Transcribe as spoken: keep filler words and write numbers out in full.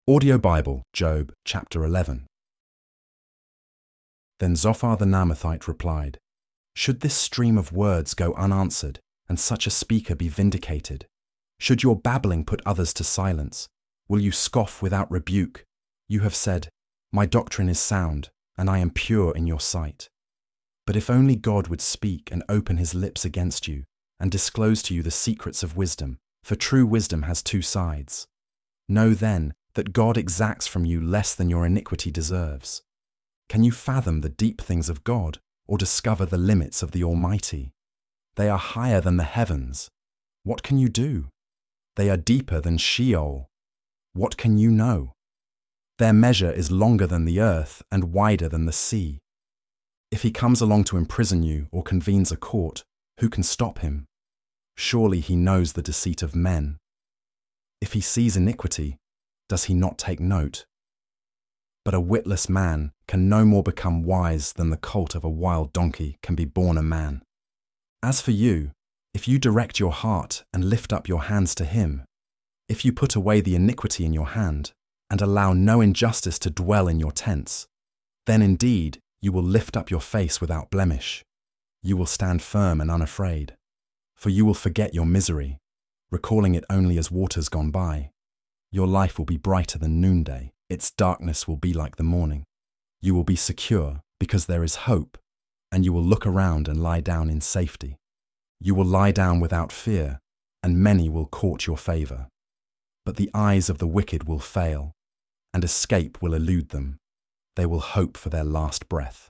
Audio Bible, Job, chapter eleven. Then Zophar the Naamathite replied, Should this stream of words go unanswered, and such a speaker be vindicated? Should your babbling put others to silence? Will you scoff without rebuke? You have said, My doctrine is sound, and I am pure in your sight. But if only God would speak and open his lips against you, and disclose to you the secrets of wisdom, for true wisdom has two sides. Know then that God exacts from you less than your iniquity deserves. Can you fathom the deep things of God, or discover the limits of the Almighty? They are higher than the heavens. What can you do? They are deeper than Sheol. What can you know? Their measure is longer than the earth and wider than the sea. If he comes along to imprison you or convenes a court, who can stop him? Surely he knows the deceit of men. If he sees iniquity, does he not take note? But a witless man can no more become wise than the colt of a wild donkey can be born a man. As for you, if you direct your heart and lift up your hands to him, if you put away the iniquity in your hand and allow no injustice to dwell in your tents, then indeed you will lift up your face without blemish. You will stand firm and unafraid, for you will forget your misery, recalling it only as waters gone by. Your life will be brighter than noonday. Its darkness will be like the morning. You will be secure because there is hope, and you will look around and lie down in safety. You will lie down without fear, and many will court your favor. But the eyes of the wicked will fail, and escape will elude them. They will hope for their last breath.